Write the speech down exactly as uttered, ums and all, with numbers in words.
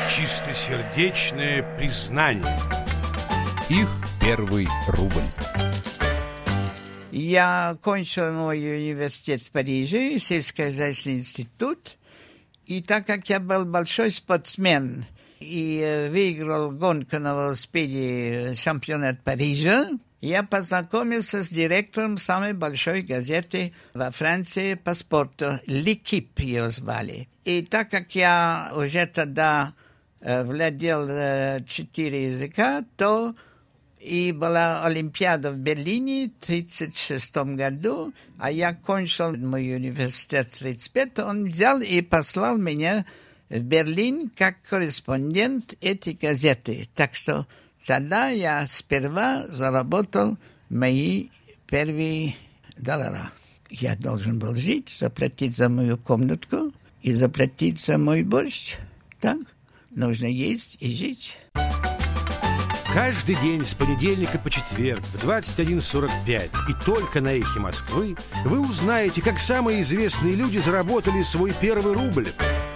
Чистосердечное признание. Их первый рубль. Я кончил мой университет в Париже, сельскохозяйственный институт. И так как я был большой спортсмен и выиграл гонку на велосипеде чемпионат Парижа, я познакомился с директором самой большой газеты во Франции по спорту. «L'équipe» ее звали. И так как я уже тогда э, владел э, четыре языка, то и была Олимпиада в Берлине в тридцать шестом году, а я кончил мой университет в тридцать пятом. Он взял и послал меня в Берлин как корреспондент этой газеты. Так что тогда я сперва заработал мои первые доллара. Я должен был жить, заплатить за мою комнатку и заплатить за мой борщ. Так, нужно есть и жить. Каждый день с понедельника по четверг в двадцать один сорок пять и только на «Эхе Москвы» вы узнаете, как самые известные люди заработали свой первый рубль.